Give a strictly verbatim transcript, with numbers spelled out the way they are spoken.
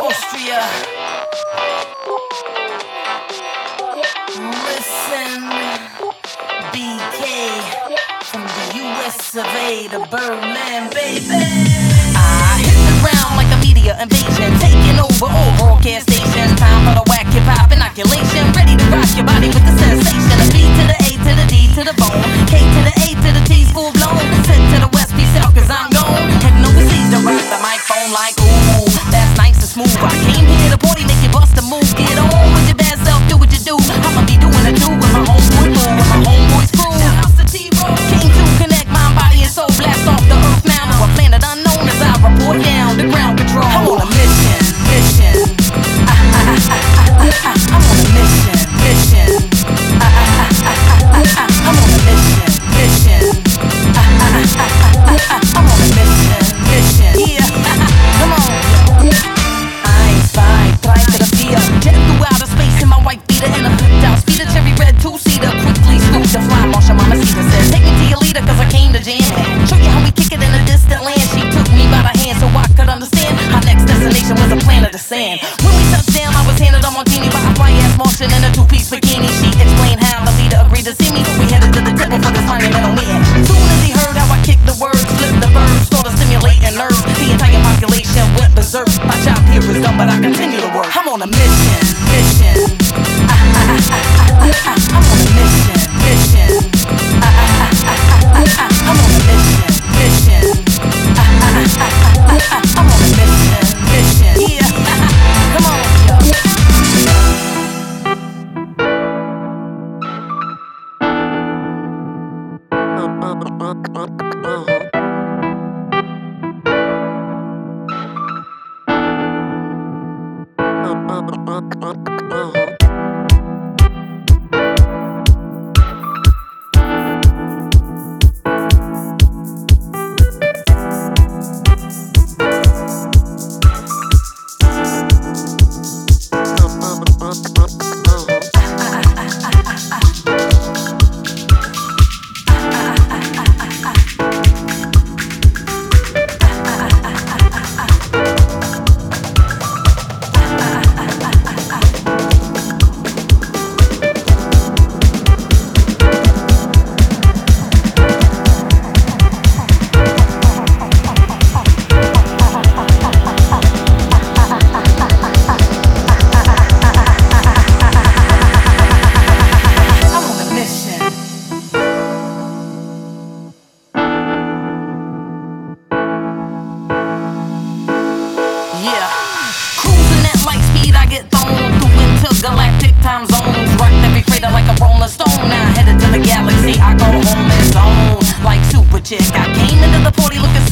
Austria. Listen, B K from the U S of A to Berlin, baby. I hit the ground like a media invasion, taking over all broadcast stations. Time for the whack hip hop inoculation, ready to rock your body with the sensation. A B to the A to the D to the bone, K to the A to the T's full blown. Send to the West, peace out, cause I'm gone. Heading overseas to rock the microphone like ooh, that's nice and smooth. I came here to party, make you bust a move. Get on with your bad self, do what you do. I'ma be doing a do with my homeboy boo, with my homeboys crew. Shout out to T-Roll. Came to connect mind, body, and soul. Blast off the earth now to a planet unknown as I report down the ground control. I'm on a mission, mission. I, I, I, I, I, I, I'm on a mission, mission. I, I, I, I, I, I, I'm on a mission, mission. I, I, I, I, I, I, I'm on a mission, mission. Yeah, come on. Einstein, try to the fear. Jet through outer space in my white beater and a flipped out speeder, cherry red two-seater. Quickly scoop the fly, Marsha Mama Caesar said, take me to your leader, cause I came to jam. Show you how we kick it in a distant land. She took me by the hand so I could understand our next destination was a planet of sand. When we touched down, I was handed a martini by a fly-ass Martian in a two-piece bikini. She explained how the leader agreed to see me. We headed to the temple for this monumental meeting. Soon as he heard how I kicked the words, flipped the verbs, started stimulating nerves. The entire population went berserk. My job here is done, but I continue to work. I'm on a mission, mission. I, I, I, I, I, I, I'm on a mission, mission. I, I, I, I, I, I, I'm on a mission, mission. I, I, I, I, I, I, I'm on a mission, mission. Yeah, come on, yo. Chick. I came into the party looking